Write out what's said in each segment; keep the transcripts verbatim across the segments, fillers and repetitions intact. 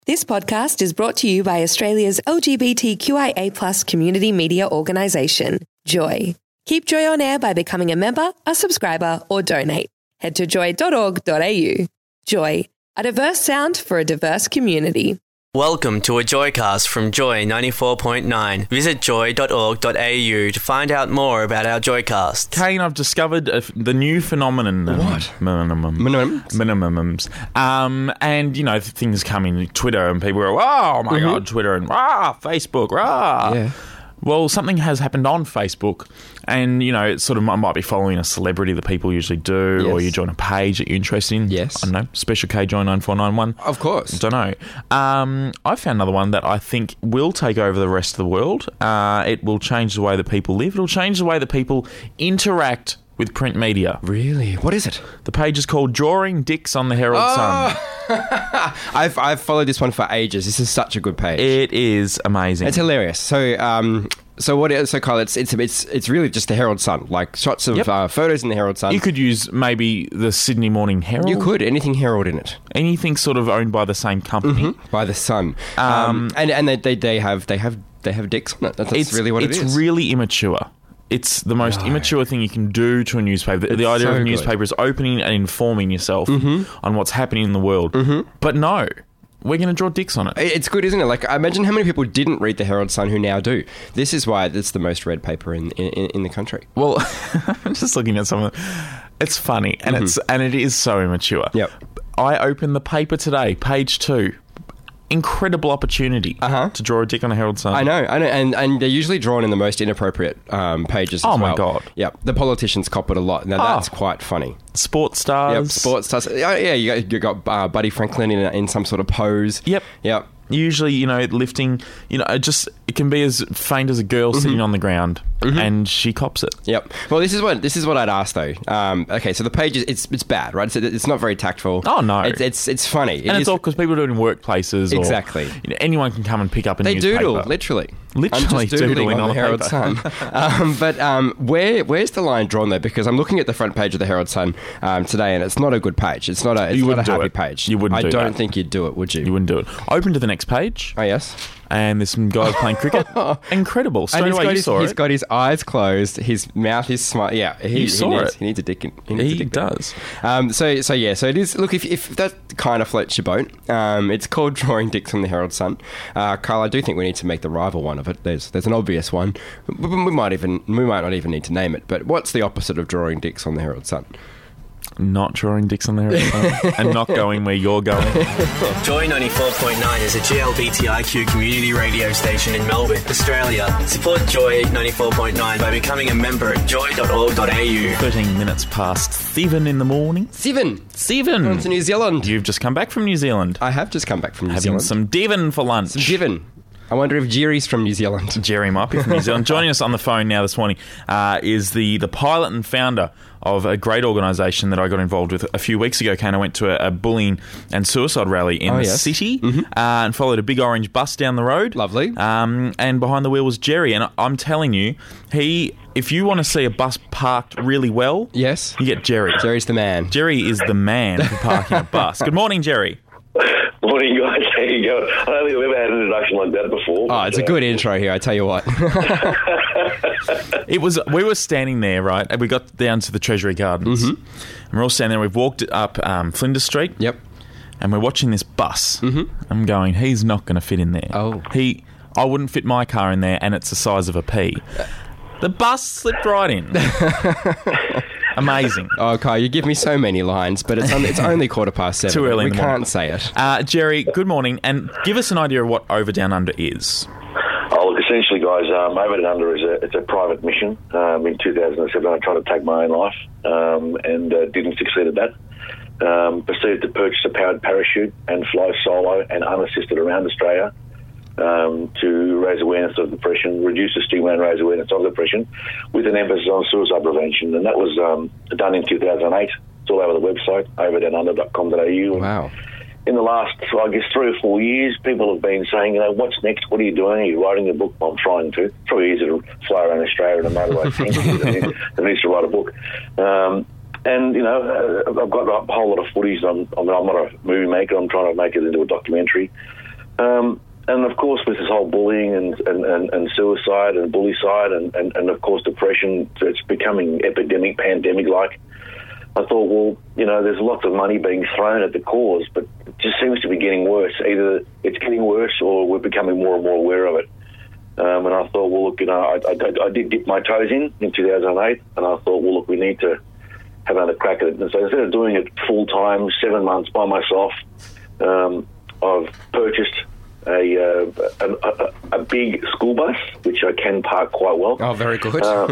This podcast is brought to you by Australia's L G B T Q I A plus community media organisation, Joy. Keep Joy on air by becoming a member, a subscriber or donate. Head to joy dot org dot a u. Joy, a diverse sound for a diverse community. Welcome to a Joycast from Joy ninety-four point nine. Visit joy dot org dot a u to find out more about our Joycasts. Kane, I've discovered a, the new phenomenon. What? Minimum. Minimums? Minimums. Um, and, you know, things come in Twitter and people go, oh, my mm-hmm. God, Twitter and, ah, Facebook, ah. Yeah. Well, something has happened on Facebook and, you know, it sort of might, might be following a celebrity that people usually do Yes. or you join a page that you're interested in. Yes. I don't know, Special K Joy nine four nine one. Of course. Don't know. Um, I found another one that I think will take over the rest of the world. Uh, it will change the way that people live. It'll change the way that people interact with print media. Really? What is it? The page is called Drawing Dicks on the Herald Sun. I've I've followed this one for ages. This is such a good page. It is amazing. It's hilarious. So, um, so what? Is, so, Kyle, it's it's it's it's really just the Herald Sun, like shots of Yep. uh, photos in the Herald Sun. You could use maybe the Sydney Morning Herald. You could anything Herald in it. Anything sort of owned by the same company. By the Sun, um, Um, and and they, they they have they have they have dicks on it. That's It's really what it's it is. really immature. It's the most No. immature thing you can do to a newspaper. The, the idea so of a good. newspaper is opening and informing yourself on what's happening in the world. But no, we're going to draw dicks on it. It's good, isn't it? Like, imagine how many people didn't read the Herald Sun who now do. This is why it's the most read paper in in, in the country. Well, I'm just looking at some of the, it's funny and it's and it is so immature. Yep. I opened the paper today, page two. Incredible opportunity Uh-huh. to draw a dick on a Herald Sun. I know, I know, and, and they're usually drawn in the most inappropriate um, pages as Oh, my well. God. Yep, the politicians cop it a lot. Now, Oh. that's quite funny. Sports stars. Yep, sports stars. Oh, yeah, you got, you got uh, Buddy Franklin in, in some sort of pose. Yep. Yep. Usually, you know, lifting, you know, it just, it can be as faint as a girl sitting on the ground and she cops it. Yep. Well, this is what this is what I'd ask though. Um, okay, so the page is it's it's bad, right? It's, it's not very tactful. Oh, no. It's it's, it's funny, It And it's is- all because people do it in workplaces. Exactly. Or, you know, anyone can come and pick up a They newspaper. doodle, literally. Literally I'm just doodling, doodling on, on the the Herald paper. Sun. um, but um, where where's the line drawn though? Because I'm looking at the front page of the Herald Sun um, today, and it's not a good page. It's not a it's You not a wouldn't do happy it. page. You wouldn't I do don't that. think you'd do it, would you? You wouldn't do it. Open to the next page, Oh yes. and there's some guys playing cricket. Incredible. Straight And he's away, got, you his, saw he's it. got his eyes closed, his mouth is smart. Yeah, he, You saw he needs, it. He needs a dick. In, he needs a He dick in. does. Um, so, so yeah, so it is. Look, if, if that kind of floats your boat, um, it's called Drawing Dicks on the Herald Sun. Uh, Carl, I do think we need to make the rival one of it. There's, there's an obvious one. We, we might even, we might not even need to name it. But what's the opposite of Drawing Dicks on the Herald Sun? Not drawing dicks on the Herald Sun and not going where you're going. Joy ninety-four point nine is a G L B T I Q community radio station in Melbourne, Australia. Support Joy ninety-four point nine by becoming a member at joy dot org dot a u. thirteen minutes past seven in the morning. Seven. Seven. On to New Zealand. You've just come back from New Zealand. I have just come back from New Having Zealand. some Devon for lunch. Some Given. I wonder if Jerry's from New Zealand. Jerry might be from New Zealand. Joining us on the phone now this morning uh, is the, the pilot and founder of a great organisation that I got involved with a few weeks ago. Kane, I went to a, a bullying and suicide rally in Oh, the yes. city uh, and followed a big orange bus down the road. Lovely. Um, and behind the wheel was Jerry. And I- I'm telling you, he, if you want to see a bus parked really well, Yes. you get Jerry. Jerry's the man. Jerry is the man for parking a bus. Good morning, Jerry. Morning, guys. How you going? I don't think I've ever had an introduction like that before. Oh, it's a good intro here, I tell you what. It was. We were standing there, right? And we got down to the Treasury Gardens, and we're all standing there. We've walked up um, Flinders Street, Yep. and we're watching this bus. Mm-hmm. I'm going, he's not going to fit in there. Oh. he. I wouldn't fit my car in there, and it's the size of a pea. The bus slipped right in. Amazing. Oh, Kyle, you give me so many lines, but it's, on, it's only quarter past seven. Too early in We the morning. can't say it. Uh, Jerry, good morning, and give us an idea of what Over Down Under is. Oh, look, essentially, guys, um, Over and Under is a, it's a private mission. Um, in two thousand seven, I tried to take my own life um, and uh, didn't succeed at that. Um, proceeded to purchase a powered parachute and fly solo and unassisted around Australia um, to raise awareness of depression, reduce the stigma and raise awareness of depression with an emphasis on suicide prevention. And that was um, done in two thousand eight. It's all over the website, over down under dot com dot a u. Wow. In the last, I guess, three or four years, people have been saying, you know, what's next? What are you doing? Are you writing a book? Well, I'm trying to. It's probably easier to fly around Australia in a motorway than than it is to write a book. Um, and, you know, uh, I've got a whole lot of footage. I'm, I'm, I'm not a movie maker. I'm trying to make it into a documentary. Um, and of course, with this whole bullying and, and, and, and suicide and bullycide and, and, and of course depression, it's becoming epidemic, pandemic-like. I thought, well, you know, there's lots of money being thrown at the cause, but it just seems to be getting worse. Either it's getting worse or we're becoming more and more aware of it. Um, and I thought, well, look, you know, I, I, I did dip my toes in in two thousand eight, and I thought, well, look, we need to have another crack at it. And so instead of doing it full-time, seven months by myself, um, I've purchased a, uh, a, a a big school bus, which I can park quite well. Oh, very good. uh,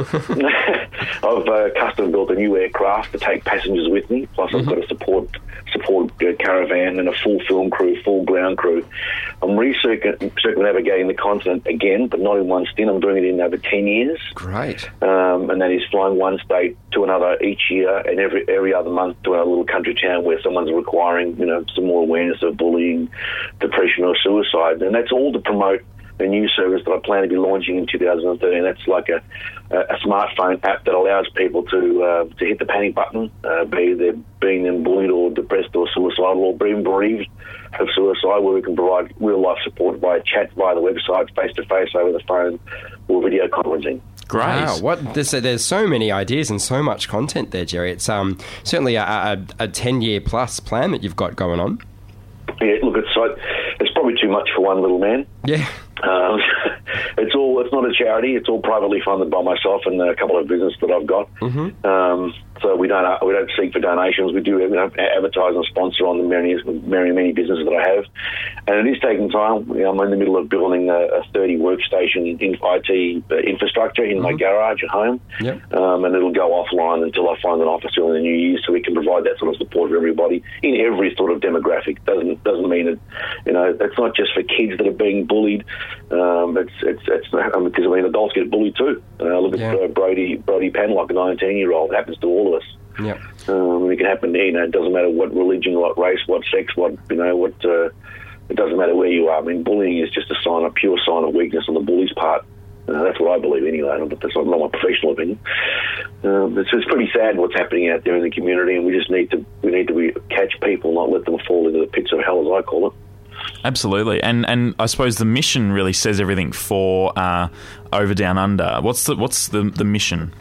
I've uh, custom built a new aircraft to take passengers with me. Plus, I've mm-hmm. got a support support uh, caravan and a full film crew, full ground crew. I'm recircum- circumnavigating the continent again, but not in one stint. I'm doing it in over ten years. Great. Um, and that is flying one state to another each year, and every every other month to a little country town where someone's requiring, you know, some more awareness of bullying, depression, or suicide. And that's all to promote a new service that I plan to be launching in two thousand thirteen. That's like a, a smartphone app that allows people to uh, to hit the panic button, uh, be they being then bullied or depressed or suicidal or being bereaved of suicide, where we can provide real life support via chat, via the website, face to face, over the phone, or video conferencing. Great. Wow, what there's, there's so many ideas and so much content there, Jerry. It's um certainly a, a, a ten year plus plan that you've got going on. Yeah, look, it's like, it's probably too much for one little man. Yeah. Um, it's all. It's not a charity. It's all privately funded by myself and a couple of businesses that I've got. Mm-hmm. Um, so we don't we don't seek for donations. We do, you know, advertise and sponsor on the many many many businesses that I have, and it is taking time. You know, I'm in the middle of building a, a thirty workstation in I T infrastructure in mm-hmm. my garage at home, yep. um, and it'll go offline until I find an office in the new year, so we can provide that sort of support for everybody in every sort of demographic. Doesn't doesn't mean that, you know, it's not just for kids that are being bullied. Um, it's it's it's um, because I mean adults get bullied too. Uh, look at yeah. uh, Brody Brody Panlock, a nineteen year old. It happens to all of us. Yeah. Um, it can happen. You know, it doesn't matter what religion, what race, what sex, what you know, what. Uh, it doesn't matter where you are. I mean, bullying is just a sign, a pure sign of weakness on the bully's part. Uh, that's what I believe anyway. But that's not my professional opinion. Um, it's, it's pretty sad what's happening out there in the community, and we just need to we need to be, catch people, not let them fall into the pits of hell, as I call it. Absolutely, and and I suppose the mission really says everything for uh, Over Down Under. What's the what's the the mission?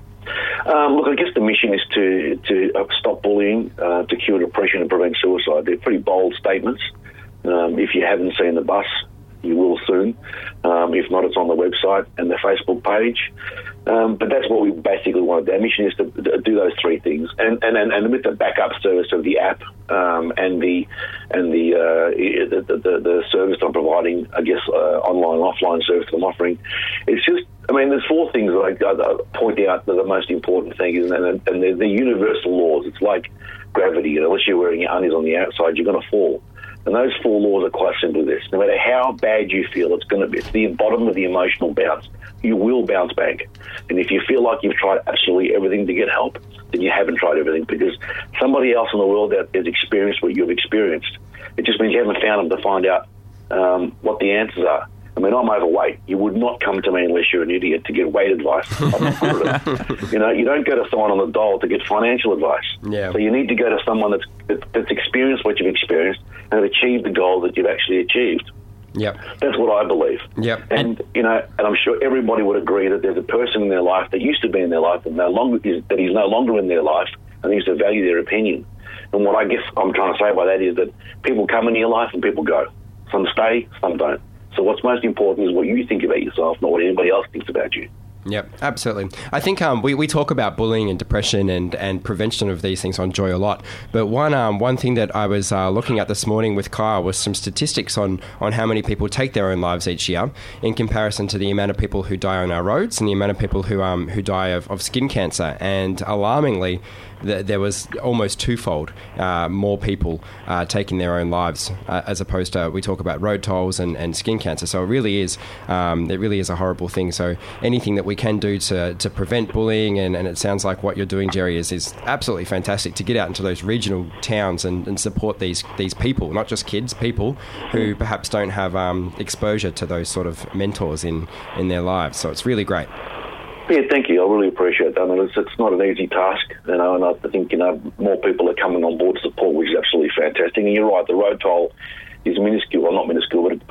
Um, look, I guess the mission is to to uh, stop bullying, uh, to cure depression, and prevent suicide. They're pretty bold statements. Um, if you haven't seen the bus, you will soon. Um, if not, it's on the website and the Facebook page. Um, but that's what we basically want to do. Our mission is to do those three things, and and, and, and with the backup service of the app um, and the and the, uh, the, the the service I'm providing, I guess uh, online, offline service I'm offering. It's just, I mean, there's four things that I, I point out that the most important thing is, and, and they're the universal laws. It's like gravity. You know, unless you're wearing your undies on the outside, you're going to fall. And those four laws are quite simply this. No matter how bad you feel, it's going to be, it's the bottom of the emotional bounce. You will bounce back. And if you feel like you've tried absolutely everything to get help, then you haven't tried everything, because somebody else in the world out there has experienced what you've experienced. It just means you haven't found them to find out um, what the answers are. I mean, I'm overweight. You would not come to me unless you're an idiot to get weight advice. I'm not good at it. You know, you don't go to someone on the dole to get financial advice. Yeah. So you need to go to someone that's that's experienced what you've experienced and achieved the goal that you've actually achieved. Yep. That's what I believe. Yep. And, you know, and I'm sure everybody would agree that there's a person in their life that used to be in their life and no longer is, that is no longer in their life, and they used to value their opinion. And what I guess I'm trying to say by that is that people come into your life and people go. Some stay, some don't. So what's most important is what you think about yourself, not what anybody else thinks about you. Yep, absolutely. I think um, we, we talk about bullying and depression and, and prevention of these things on Joy a lot. But one um, one thing that I was uh, looking at this morning with Kyle was some statistics on, on how many people take their own lives each year in comparison to the amount of people who die on our roads and the amount of people who um who die of, of skin cancer. And alarmingly, th- there was almost twofold uh, more people uh, taking their own lives uh, as opposed to, we talk about road tolls and, and skin cancer. So it really is um, it really is a horrible thing. So anything that we can do to, to prevent bullying, and, and it sounds like what you're doing, Jerry, is, is absolutely fantastic, to get out into those regional towns and, and support these these people, not just kids, people who perhaps don't have um, exposure to those sort of mentors in, in their lives. So it's really great. Yeah, thank you. I really appreciate that. I mean, it's, it's not an easy task, you know, and I think, you know, more people are coming on board to support, which is absolutely fantastic. And you're right, the road toll is minuscule, well, not minuscule, but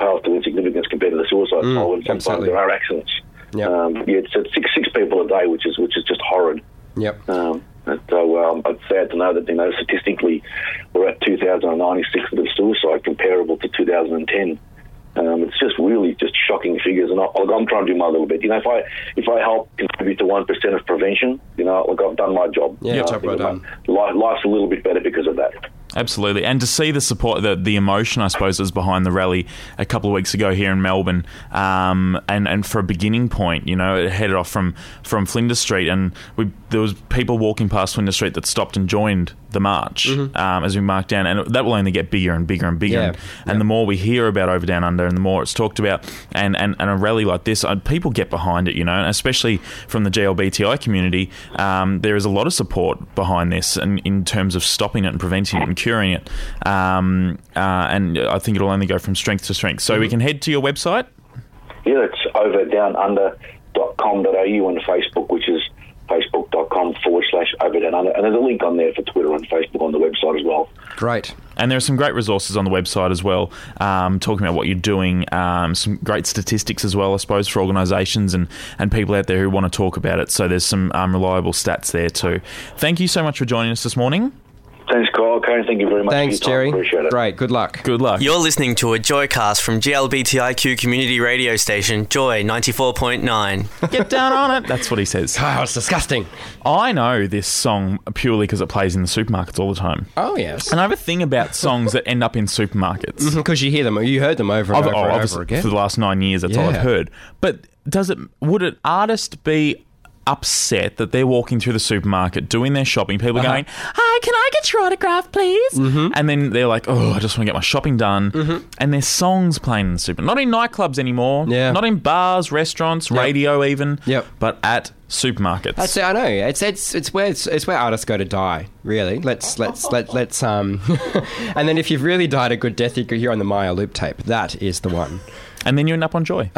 are Mm, told, and sometimes absolutely. there are accidents. Yep. Um, yeah, it's at six six people a day, which is which is just horrid. Yep. Um, and so um, it's sad to know that, you know, statistically we're at two thousand ninety-six of suicide, comparable to two thousand ten. Um, it's just really just shocking figures, and I, I'm trying to do my little bit. You know, if I if I help contribute to one percent of prevention, you know, look, I've done my job. Yeah, you know, job I think well my- done. Life, life's a little bit better because of that. Absolutely. And to see the support, the, the emotion, I suppose, that was behind the rally a couple of weeks ago here in Melbourne, um, and, and for a beginning point, you know, it headed off from, from Flinders Street, and we, there was people walking past Flinders Street that stopped and joined the march Mm-hmm. um, as we marked down, and that will only get bigger and bigger and bigger. Yeah. And, and the more we hear about Over Down Under, and the more it's talked about, and, and, and a rally like this, uh, people get behind it, you know, and especially from the G L B T I community, um, there is a lot of support behind this, and in terms of stopping it and preventing it and curing it. Um, uh, and I think it'll only go from strength to strength. So we can head to your website. Yeah, it's over down under dot com dot a u and Facebook, which is facebook.com forward slash over down under. And there's a link on there for Twitter and Facebook on the website as well. Great. And there are some great resources on the website as well, um, talking about what you're doing, um, some great statistics as well, I suppose, for organisations and, and people out there who want to talk about it. So there's some um, reliable stats there too. Thank you so much for joining us this morning. Thanks, Kyle. Karen, thank you very much Thanks, for your time. Jerry. Appreciate it. Great. Good luck. Good luck. You're listening to a Joycast from G L B T I Q community radio station, Joy ninety-four point nine. Get down on it. That's what he says. Oh, it's disgusting. I know this song purely because it plays in the supermarkets all the time. Oh, yes. And I have a thing about songs that end up in supermarkets. Because you hear them, you heard them over and I've- over oh, and obviously, over again. for the last nine years, that's all Yeah. I've heard. But does it? Would an artist be upset that they're walking through the supermarket doing their shopping? People are Uh-huh. going, "Hi, can I get your autograph, please?" Mm-hmm. And then they're like, "Oh, I just want to get my shopping done." Mm-hmm. And there's songs playing in the super, not in nightclubs anymore. Yeah. Not in bars, restaurants, Yep. radio, even. Yep. But at supermarkets. That's it, I know. It's it's it's where it's, it's where artists go to die. Really, let's let's let let's um, and then if you've really died a good death, you could hear on the Maya loop tape. That is the one. And then you end up on Joy,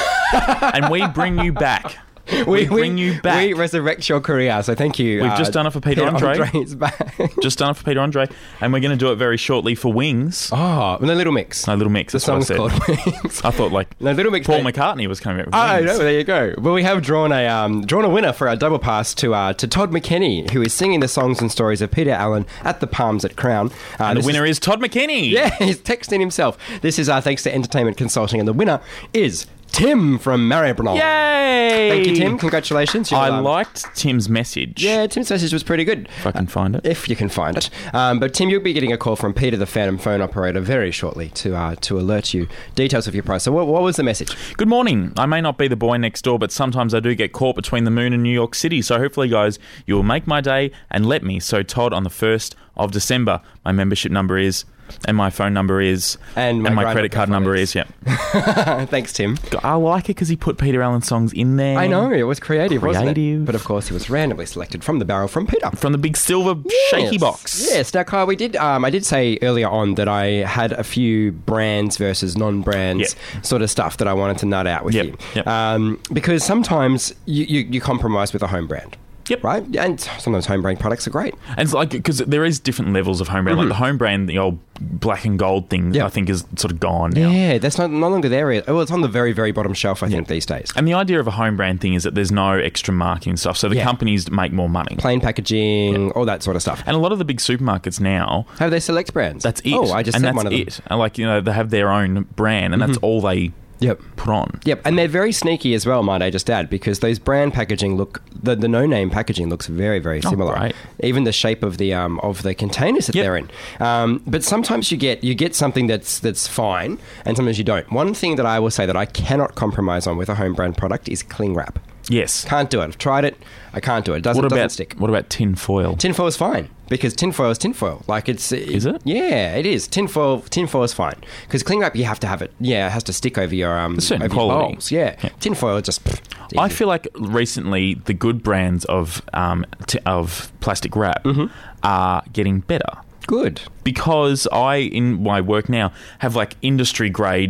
and we bring you back. We, bring you back. We resurrect your career. So thank you. We've just done it for Peter Andre. Andre's back. Just done it for Peter Andre, and we're going to do it very shortly for Wings. Oh, no Little Mix. No, Little Mix. The That's what I song's said. called Wings. I thought like No, Little Mix. Paul mate. McCartney was coming out with Oh, Wings. no, there you go. Well, we have drawn a um, drawn a winner for our double pass to uh, to Todd McKenney, who is singing the songs and stories of Peter Allen at the Palms at Crown. Uh, And the this winner is, Todd McKinney. Yeah, he's texting himself. This is uh, thanks to Entertainment Consulting, and the winner is Tim from Maribyrnong. Yay! Thank you, Tim. Congratulations. You'll, I um, liked Tim's message. Yeah, Tim's message was pretty good. If I can find it. If you can find it. Um, but Tim, you'll be getting a call from Peter, the Phantom phone operator, very shortly to uh, to alert you details of your prize. So what, what was the message? Good morning. I may not be the boy next door, but sometimes I do get caught between the moon and New York City. So hopefully, guys, you will make my day and let me. So Todd, on the first of December, my membership number is, and my phone number is, And my grind credit up card phone number is. is. Yeah. Thanks, Tim. I like it because he put Peter Allen songs in there. I know, it was creative, wasn't it? Creative. But of course, it was randomly selected from the barrel from Peter. From the big silver shaky Yes. box. Yes. Now, Kyle, we did. Um, I did say earlier on that I had a few brands versus non-brands Yep. sort of stuff that I wanted to nut out with Yep. you, Yep. Um, because sometimes you, you, you compromise with a home brand. Yep. Right? And sometimes home brand products are great. And it's like, because there is different levels of home brand. Like the home brand, the old black and gold thing, Yeah. I think is sort of gone now. Yeah, that's not no longer there. Well, it's on the very, very bottom shelf, I think, these days. And the idea of a home brand thing is that there's no extra marketing stuff. So the Yeah. companies make more money. Plain packaging, all that sort of stuff. And a lot of the big supermarkets now, Have they select brands? that's it. Oh, I just and said that's one of them. it. And like, you know, they have their own brand and that's all they Yep. put on. Yep, and they're very sneaky as well, might I just add, because those brand packaging look, the, the no-name packaging looks very, very Oh, similar. great. Even the shape of the um, of the containers that Yep. they're in. Um, but sometimes you get you get something that's that's fine, and sometimes you don't. One thing that I will say that I cannot compromise on with a home brand product is cling wrap. Yes. Can't do it. I've tried it. I can't do it. It doesn't, What doesn't about stick. what about tin foil? Tinfoil is fine because tinfoil is tinfoil. Like it's Is it? Yeah, it is. Tinfoil tinfoil is fine because cling wrap you have to have it. Yeah, it has to stick over your um A certain over your quality. bowls. Yeah. Yeah. Tinfoil just. pff, it's I easy. feel like recently the good brands of um, t- of plastic wrap Mm-hmm. are getting better. good. Because I, in my work now, have like industry grade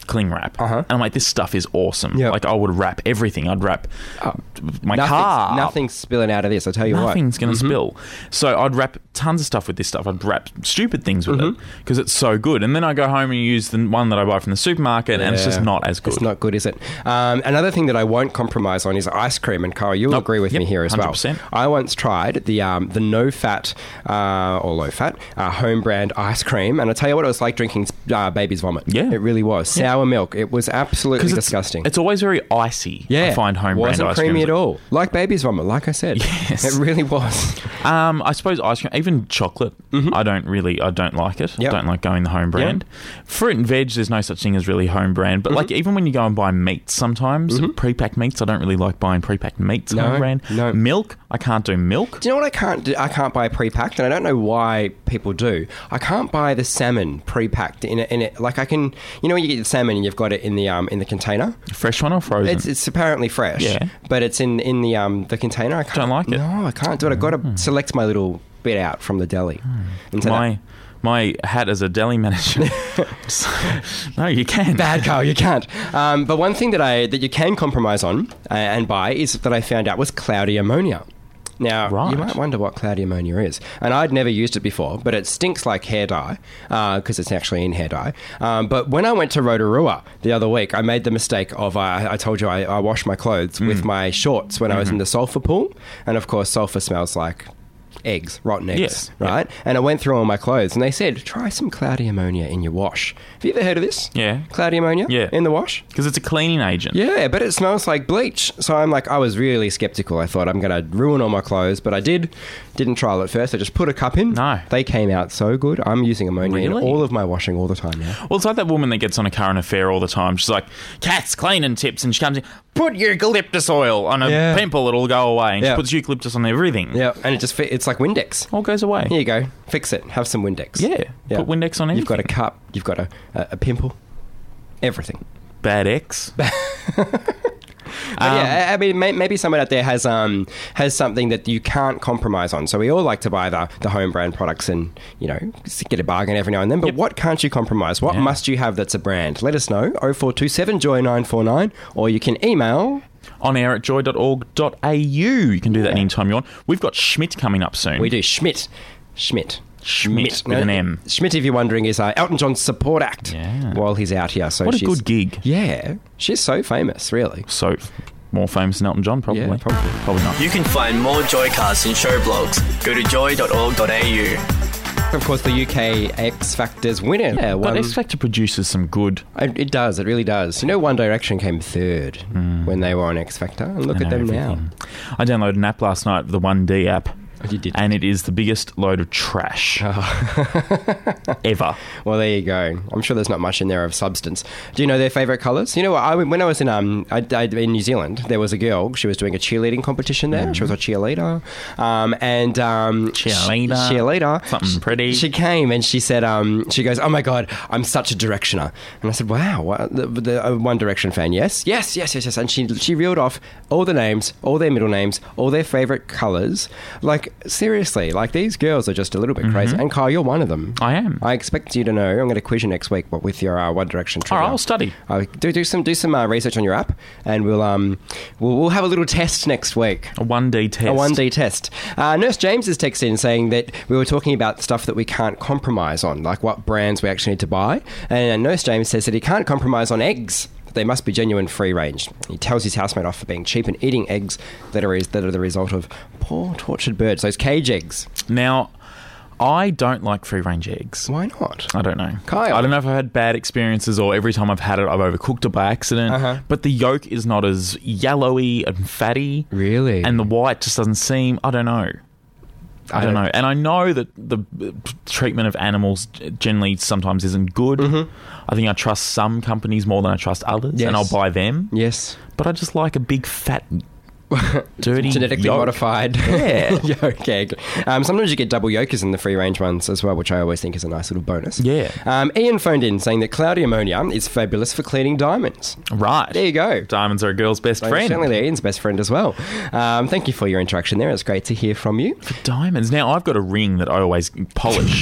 cling wrap. Uh-huh. And I'm like, this stuff is awesome. Yep. Like, I would wrap everything. I'd wrap Oh, my nothing's, car. Nothing's spilling out of this, I tell you what. Nothing's going to Mhm. spill. So I'd wrap tons of stuff with this stuff. I'd wrap stupid things with Mm-hmm. it because it's so good. And then I go home and use the one that I buy from the supermarket, and it's just Yeah. not as good. It's not good, is it? Um, another thing that I won't compromise on is ice cream. And Kyle, you'll Nope. agree with Yep, me here as one hundred percent. well. I once tried the um, the no fat uh, or low fat uh, home brand ice cream, and I tell you what, it was like drinking uh, baby's vomit. Yeah. It really was. Sour milk. It was absolutely 'Cause it's, disgusting. It's always very icy. yeah, I find home brand wasn't ice creamy creams. at all. Like baby's vomit, like I said. Yes. It really was. Um, I suppose ice cream, even chocolate. I don't really, I don't like it. Yep. Don't like going the home brand. Fruit and veg, there's no such thing as really home brand. But like even when you go and buy meats, sometimes pre-packed meats, I don't really like buying pre-packed meats. No, home brand. no. Milk, I can't do milk. Do you know what I can't do? I can't buy pre-packed, and I don't know why people do. I can't buy the salmon pre-packed in it. In it, like I can, you know, when you get the salmon and you've got it in the um in the container. Fresh one or frozen? It's it's apparently fresh, Yeah. but it's in in the um the container. I can't, Don't like it? No, I can't do it. I've got to select my little bit out from the deli. And so my my hat as a deli manager. No, you can. Bad, Carl, you can't. Um, but one thing that I that you can compromise on uh, and buy is that I found out was cloudy ammonia. Now, Right. you might wonder what cloudy ammonia is. And I'd never used it before, but it stinks like hair dye because it's actually in hair dye. Um, but when I went to Rotorua the other week, I made the mistake of, uh, I told you I, I washed my clothes Mm. with my shorts when I was in the sulphur pool. And of course, sulphur smells like eggs, rotten eggs, Yes. right? And I went through all my clothes and they said, try some cloudy ammonia in your wash. Have you ever heard of this? Yeah. Cloudy ammonia Yeah. in the wash? Because it's a cleaning agent. Yeah, but it smells like bleach. So I'm like, I was really skeptical. I thought I'm going to ruin all my clothes, but I did. Didn't trial it first. I just put a cup in. No. They came out so good. I'm using ammonia in Really? all of my washing all the time now. Well, it's like that woman that gets on a current affair all the time. She's like, cats cleaning tips, and she comes in, put eucalyptus oil on a Yeah. pimple, it'll go away. And Yeah. she puts eucalyptus on everything. Yeah, and it just fit, it's like Windex. All goes away. Here you go. Fix it. Have some Windex. Yeah. Put Windex on You've got a everything. cup. You've got a, a, a pimple. Everything. Bad X. But yeah, I I mean, may, maybe someone out there has um has something that you can't compromise on. So we all like to buy the, the home brand products and, you know, get a bargain every now and then. But Yep. what can't you compromise? What Yeah. must you have that's a brand? Let us know. oh four two seven joy nine four nine, or you can email. On air at joy dot org dot a u. You can do that anytime you want. We've got Schmidt coming up soon. We do Schmidt. Schmidt. Schmidt with an M. Schmidt, if you're wondering, is uh, Elton John's support act Yeah. while he's out here. So What a she's, good gig. Yeah, she's so famous, really. So, more famous than Elton John, probably. Yeah, probably. Probably not. You can find more Joycasts and show blogs. Go to joy dot org dot a u. Of course, the U K X Factor's winner. Yeah, But one, X Factor produces some good. It it does. It really does. You know, One Direction came third when they were on X Factor, and look I at know them now. everything. I downloaded an app last night, the one D app. Oh, you did. And it is the biggest load of trash ever. Well, there you go. I'm sure there's not much in there of substance. Do you know their favourite colours? You know what? I, when I was in um I, I, in New Zealand, there was a girl. She was doing a cheerleading competition there. She was a cheerleader, um, and um, Cheerleader. sh- cheerleader, Something pretty. She came and she said, um, she goes, "Oh my god, I'm such a Directioner." And I said, "Wow, what, the, the uh, One Direction fan? Yes, yes, yes, yes, yes." And she she reeled off all the names, all their middle names, all their favourite colours. Like seriously, like these girls are just a little bit crazy. And Kyle, you're one of them. I am. I expect you to know. I'm going to quiz you next week, but with your uh, One Direction trivia. All right, I'll study. Uh, do do some do some uh, research on your app, and we'll um we'll, we'll have a little test next week. A one D test. A one D test. Uh, Nurse James has texted in saying that we were talking about stuff that we can't compromise on, like what brands we actually need to buy. And Nurse James says that he can't compromise on eggs. They must be genuine free range. He tells his housemate off for being cheap and eating eggs that are, that are the result of poor tortured birds, those cage eggs. Now, I don't like free range eggs. Why not? I don't know. Kyle. I don't know if I've had bad experiences or every time I've had it, I've overcooked it by accident. Uh-huh. But the yolk is not as yellowy and fatty. Really? And the white just doesn't seem, I don't know. I, I don't don't- know. And I know that the uh, treatment of animals generally sometimes isn't good. Mm-hmm. I think I trust some companies more than I trust others, Yes. and I'll buy them. Yes. But I just like a big fat Dirty genetically yolk. modified Yeah. yolk egg. Um, sometimes you get double yolkers in the free range ones as well, which I always think is a nice little bonus. Yeah. Um, Ian phoned in saying that cloudy ammonia is fabulous for cleaning diamonds. Right. There you go. Diamonds are a girl's best So friend. certainly they're Ian's best friend as well. Um, thank you for your interaction there. It's great to hear from you. Diamonds. Now, I've got a ring that I always polish.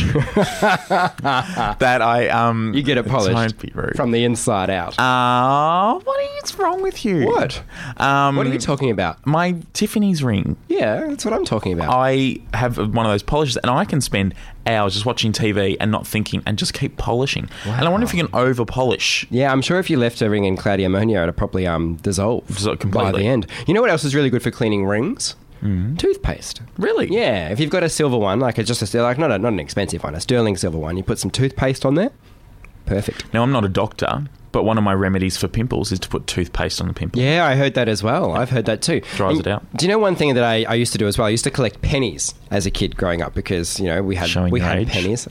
that I... um. You get it polished Don't be rude. from the inside out. Uh, what is wrong with you? What? Um, What are you talking about? My Tiffany's ring. Yeah, that's what I'm talking about. I have one of those polishes, and I can spend hours just watching T V and not thinking, and just keep polishing. And I wonder if you can over polish. Yeah, I'm sure if you left a ring in cloudy ammonia, it'd probably um, dissolve Dissolve by completely. the end. You know what else is really good for cleaning rings? Mm. Toothpaste. Really? Yeah, if you've got a silver one, like it's just a like not a, not an expensive one, a sterling silver one, you put some toothpaste on there. Perfect. Now, I'm not a doctor, but one of my remedies for pimples is to put toothpaste on the pimple. Yeah, I heard that as well. I've heard that too. Dries And it out. Do you know one thing that I, I used to do as well? I used to collect pennies as a kid growing up because, you know, we had Showing we your had age. pennies.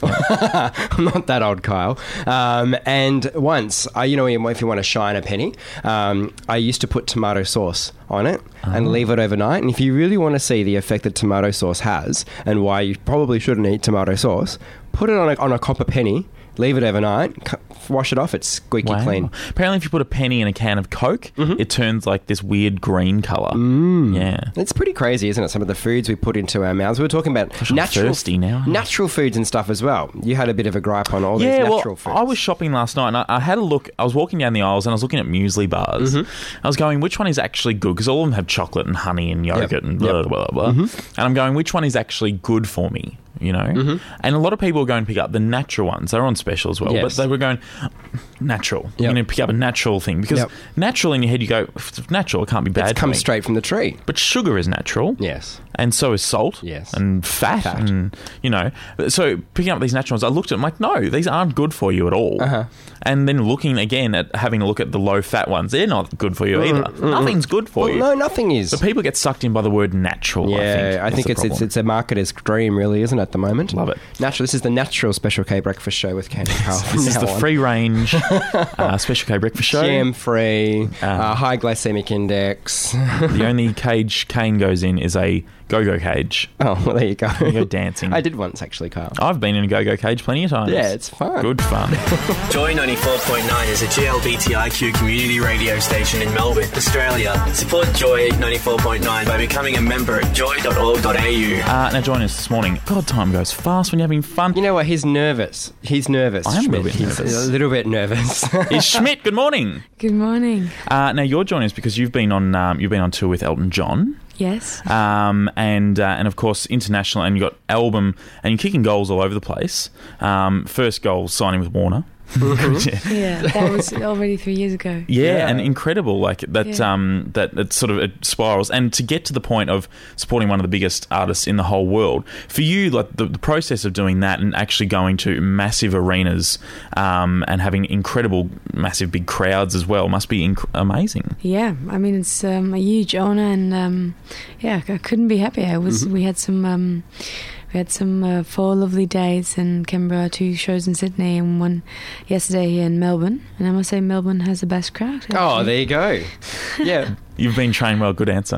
I'm not that old, Kyle. Um, and once, I, you know, if you want to shine a penny, um, I used to put tomato sauce on it and leave it overnight. And if you really want to see the effect that tomato sauce has and why you probably shouldn't eat tomato sauce, put it on a, on a copper penny, leave it overnight, cu- wash it off, it's squeaky Wow. clean. Apparently, if you put a penny in a can of Coke, it turns like this weird green colour. Mm. Yeah. It's pretty crazy, isn't it? Some of the foods we put into our mouths. We were talking about I'm natural, thirsty now. natural foods and stuff as well. You had a bit of a gripe on all Yeah, these well, natural foods. I was shopping last night and I, I had a look. I was walking down the aisles and I was looking at muesli bars. Mm-hmm. I was going, which one is actually good? Because all of them have chocolate and honey and yogurt Yep. and blah, Yep. blah, blah, blah. And I'm going, which one is actually good for me? You know? Mm-hmm. And a lot of people are going to pick up the natural ones. They're on special as well. Yes. But they were going, natural. Yep. You're going to pick up a natural thing. Because Yep. natural in your head, you go, if it's natural, it can't be bad It for comes me. straight from the tree. But sugar is natural. Yes. And so is salt. Yes. And fat. Fat. And, you know. So picking up these natural ones, I looked at them like, no, these aren't good for you at all. Uh-huh. And then looking again at having a look at the low fat ones, they're not good for you either. Nothing's good for Well, you. no, nothing is. But people get sucked in by the word natural, I think. Yeah, I That's think the it's, it's problem. it's a marketer's dream, really, isn't it, at the moment? Love it. Natural. This is the natural Special K breakfast show with Kane and Carl. from This is now the on. free range uh, Special K breakfast show. Jam free, Um, uh, high glycemic index. The only cage Kane goes in is a go-go cage. Oh, well, there you go. You go dancing. I did once, actually, Kyle. I've been in a go-go cage plenty of times. Yeah, it's fun. Good fun. Joy ninety-four point nine is a G L B T I Q community radio station in Melbourne, Australia. Support Joy ninety-four point nine by becoming a member at joy dot org dot a u. Uh, now, join us this morning. God, time goes fast when you're having fun. You know what? He's nervous. He's nervous. I am a little Schmidt. bit He's nervous. a little bit nervous. Is Schmidt? Good morning. Good morning. Uh, now you're joining us because you've been on um, you've been on tour with Elton John, Yes. um, and uh, and of course international, and you got album, and you're kicking goals all over the place. Um, first goal signing with Warner. yeah. Yeah, that was already three years ago. Yeah, Yeah. and incredible, like that. Yeah. Um, that it sort of it spirals, and to get to the point of supporting one of the biggest artists in the whole world. For you, like the, the process of doing that and actually going to massive arenas, um, and having incredible, massive, big crowds as well, must be inc- amazing. Yeah, I mean it's um, a huge honor, and um, yeah, I couldn't be happier. I was. We had some. Um, We had some uh, four lovely days in Canberra, two shows in Sydney, and one yesterday here in Melbourne. And I must say, Melbourne has the best crowd. Oh, actually. there you go. Yeah. You've been trained well. Good answer.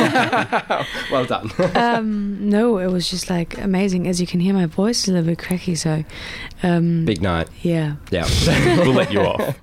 Yeah. Well done. um, no, it was just like amazing. As you can hear, my voice is a little bit cracky, so um, Big night. yeah. Yeah. We'll let you off.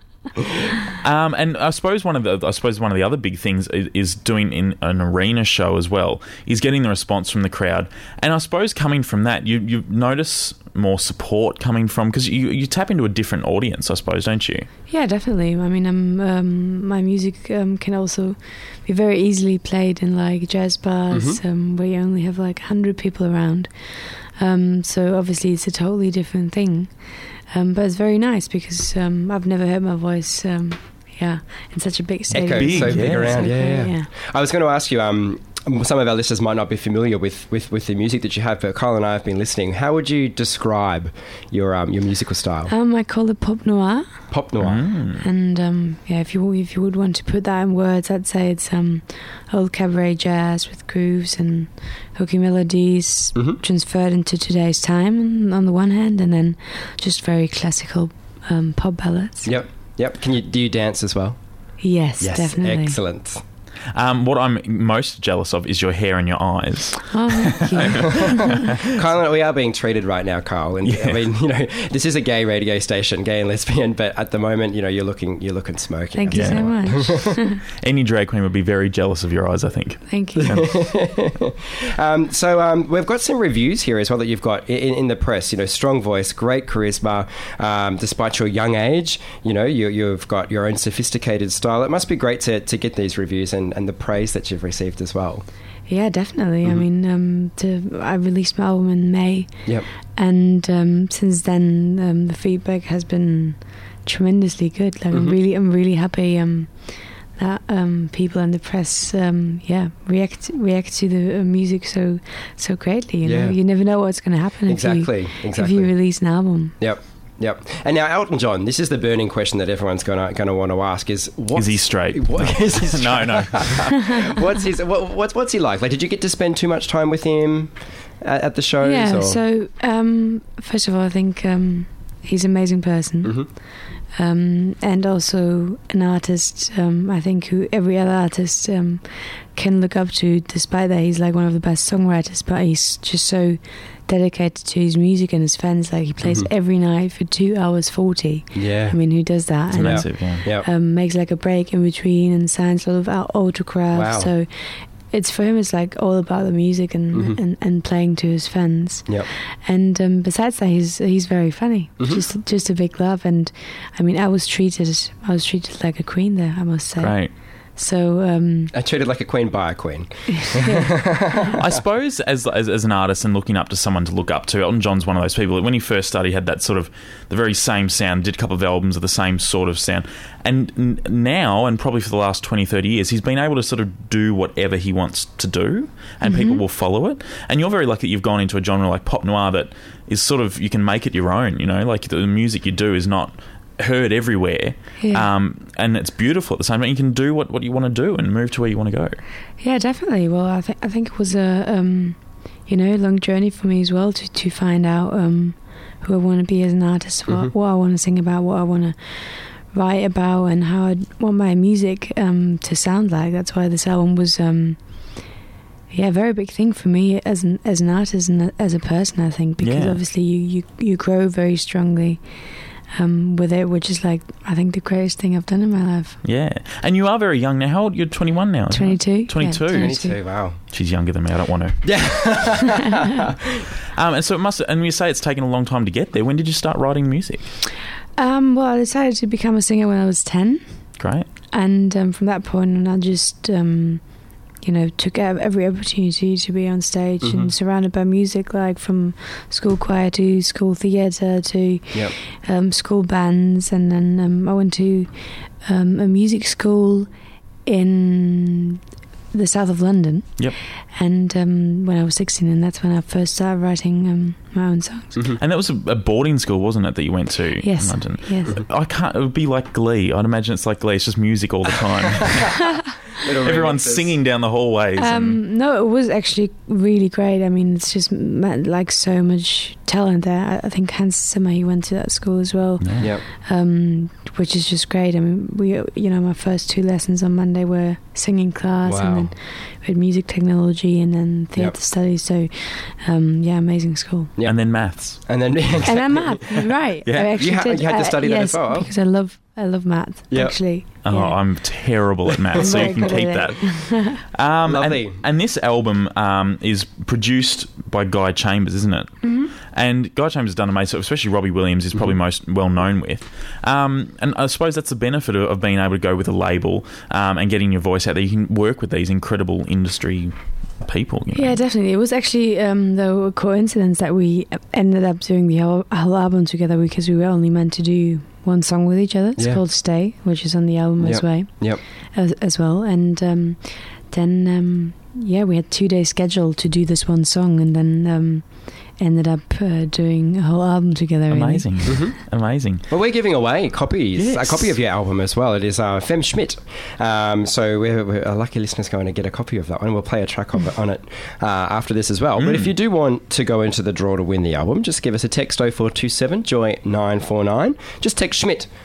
Um, and I suppose one of the I suppose one of the other big things is, is doing in an arena show as well is getting the response from the crowd. And I suppose coming from that, you you notice more support coming from, because you you tap into a different audience, I suppose, don't you? Yeah, definitely. I mean, I'm, um, my music um, can also be very easily played in like jazz bars um, where you only have like one hundred people around. Um, so obviously it's a totally different thing. Um, but it's very nice because um, I've never heard my voice, um, yeah, in such a big stadium. Echo, Big, so big yeah. around. So Yeah, great, yeah, yeah. I was going to ask you, um, some of our listeners might not be familiar with, with, with the music that you have, but Kyle and I have been listening. How would you describe your um, your musical style? Um, I call it pop noir, Pop noir. and um, yeah, if you if you would want to put that in words, I'd say it's um, old cabaret jazz with grooves and hooky melodies Mhm. transferred into today's time on the one hand, and then just very classical um, pop ballads. Yep. Yep. Can you do you dance as well? Yes, definitely. Excellent. Um, what I'm most jealous of is your hair and your eyes. Oh, thank you. Kyle, we are being treated right now, Carl. And Yeah. I mean, you know, this is a gay radio station, gay and lesbian, but at the moment, you know, you're looking, you're looking smoky. Thank you Yeah. so much. Any drag queen would be very jealous of your eyes, I think. Thank you. Um, so um, we've got some reviews here as well that you've got in, in the press. You know, strong voice, great charisma. Um, despite your young age, you know, you, you've got your own sophisticated style. It must be great to, to get these reviews and, and the praise that you've received as well. Yeah, definitely. I mean, um, to, I released my album in May, Yep. and um, since then, um, the feedback has been tremendously good. Like, I'm really, I'm really happy um, that um, people in the press, um, yeah, react react to the uh, music so so greatly. You Yeah. know, you never know what's going to happen Exactly, if you exactly. if you release an album. Yep. Yep. And now, Elton John, this is the burning question that everyone's gonna gonna want to ask: is what's, Is he straight? What, is he straight? No, no. what's his what, what's what's he like? Like, did you get to spend too much time with him at, at the shows? Yeah. or? So um, first of all, I think um, he's an amazing person. Mhm. Um, and also an artist, um, I think, who every other artist um, can look up to, despite that he's like one of the best songwriters, but he's just so dedicated to his music and his fans. Like, he plays Mhm. every night for two hours forty. Yeah. I mean, who does that? It's And, massive, yeah. Yeah. um, makes like a break in between and signs a lot of au- autographs. Wow. So it's for him, it's like all about the music and, Mhm. and, and playing to his fans. Yep. And um, besides that, he's he's very funny. Mhm. Just just a big love. And I mean, I was treated I was treated like a queen there, I must say. Great. So um, I treated like a queen by a queen. I suppose as, as as an artist and looking up to someone to look up to, Elton John's one of those people. When he first started, he had that sort of the very same sound, did a couple of albums of the same sort of sound. And n- now, and probably for the last twenty, thirty years, he's been able to sort of do whatever he wants to do, and people will follow it. And you're very lucky that you've gone into a genre like pop noir that is sort of, you can make it your own, you know, like the music you do is not heard everywhere, Yeah. um, and it's beautiful at the same time. You can do what, what you want to do and move to where you want to go. yeah, definitely. Well, I think I think it was a um, you know long journey for me as well to to find out um, who I want to be as an artist, what, Mhm. what I want to sing about, what I want to write about, and how I want my music um, to sound like. That's why this album was. Um, Yeah, a very big thing for me as an as an artist and as a person, I think, because Yeah. obviously you, you, you grow very strongly um, with it, which is like, I think, the greatest thing I've done in my life. Yeah. And you are very young now. How old? You're twenty-one now, isn't it? twenty-two? twenty-two. Yeah, twenty-two. Wow. She's younger than me. I don't want to. Yeah. Um, and so it must. And you say it's taken a long time to get there. When did you start writing music? Um, well, I decided to become a singer when I was ten. Great. And um, from that point on, I just, um, you know, took ev- every opportunity to be on stage Mhm. and surrounded by music, like from school choir to school theatre to Yep. um, school bands. And then um, I went to um, a music school in the south of London. Yep. And um, when I was sixteen, and that's when I first started writing um, my own songs. Mhm. And that was a, a boarding school, wasn't it, that you went to Yes. in London? Yes. I can't. It would be like Glee. I'd imagine it's like Glee. It's just music all the time. Everyone's singing down the hallways. and, Um, no, it was actually really great. I mean, it's just ma- like so much talent there. I, I think Hans Zimmer, he went to that school as well, yeah. Yep. um, which is just great. I mean, we, you know, my first two lessons on Monday were singing class, Wow. and then we had music technology, and then theatre Yep. studies. So, um, yeah, amazing school. Yep. And then maths. And then And then math, you're right? Yeah. I You actually ha- did. you had to uh, study that yes, as well? because I love, I love math. Yep. Actually, Oh, yeah. I'm terrible at maths, so I'm you very can good keep at that. it. Um, Lovely. And, and this album um, is produced by Guy Chambers, isn't it? Mm-hmm. And Guy Chambers has done amazing, especially Robbie Williams is probably Mhm. most well known with. Um, and I suppose that's the benefit of, of being able to go with a label um, and getting your voice out there. You can work with these incredible industry people. You know? Yeah, definitely. It was actually um, though a coincidence that we ended up doing the whole, whole album together, because we were only meant to do one song with each other. It's Yeah. called "Stay," which is on the album Yep. as well. Yep. As, as well, and um, then um, yeah, we had two days scheduled to do this one song, and then um, ended up uh, doing a whole album together. really. Amazing. Mhm. Amazing. Well, we're giving away copies, Yes. a copy of your album as well. It is uh, Fem Schmidt. Um, so we're, we're a lucky listener's going to get a copy of that one. We'll play a track of it on it uh, after this as well. But if you do want to go into the draw to win the album, just give us a text oh four two seven, Joy nine four nine. Just text Schmidt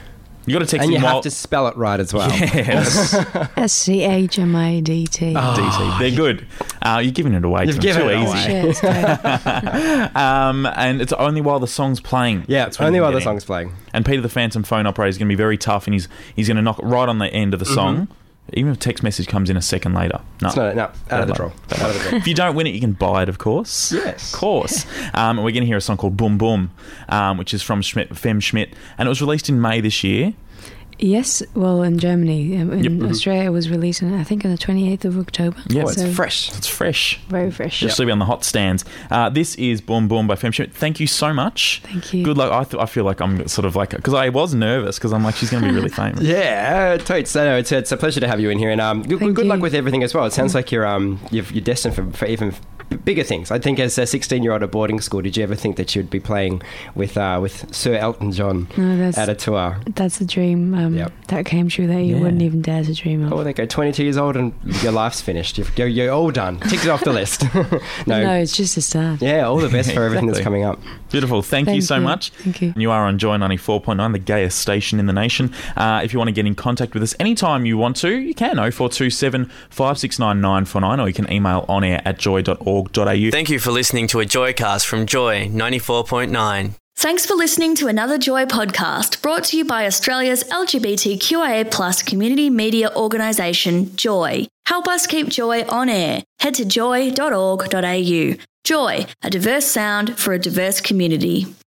You got to text And you him have while- to spell it right as well. Yes. S C H M I D T. D T. They're good. Uh, you're giving it away. You've to them. given Too it easy. away. Yeah, it's great. Um, and it's only while the song's playing. Yeah, That's when only you while get the in. song's playing. And Peter the Phantom phone operator is going to be very tough, and he's he's going to knock right on the end of the song. Even if a text message comes in a second later. No. It's not, no, out of the draw. Out of the draw. If you don't win it, you can buy it, of course. Yes. Of course. Um, and we're going to hear a song called Boom Boom, um, which is from Schmidt, Fem Schmidt. And it was released in May this year. Yes, well, in Germany. Um, in Yep. Australia, it was released, on, I think, on the twenty-eighth of October. Yeah, Oh, it's it's So, fresh. It's fresh. very fresh. Especially on the hot stands. Uh, this is Boom Boom by Fem Schmidt. Thank you so much. Thank you. Good luck. I, th- I feel like I'm sort of like... Because I was nervous because I'm like, she's going to be really famous. Yeah, uh, totes. No, it's, it's a pleasure to have you in here, and um, good, Thank good luck you. with everything as well. It sounds like you're um, you've, you're destined for, for even bigger things. I think as a sixteen-year-old at boarding school, did you ever think that you'd be playing with uh, with Sir Elton John No, that's at a tour? that's a dream um, Yep. that came true that you Yeah. wouldn't even dare to dream of. Oh, they go twenty-two years old and your life's finished. You've, you're, you're all done. Tick it off the list. no, no, it's just a start. yeah, all the best for everything that's Exactly. coming up. Beautiful. Thank, you Thank so you. much. Thank you. You are on Joy ninety-four point nine, the gayest station in the nation. Uh, if you want to get in contact with us anytime you want to, you can. oh four two seven, five six nine, nine four nine, or you can email on air at joy dot org dot a u. Thank you for listening to a Joycast from Joy ninety-four point nine. Thanks for listening to another Joy podcast brought to you by Australia's L G B T Q I A plus community media organisation, Joy. Help us keep Joy on air. Head to joy dot org dot a u. Joy, a diverse sound for a diverse community.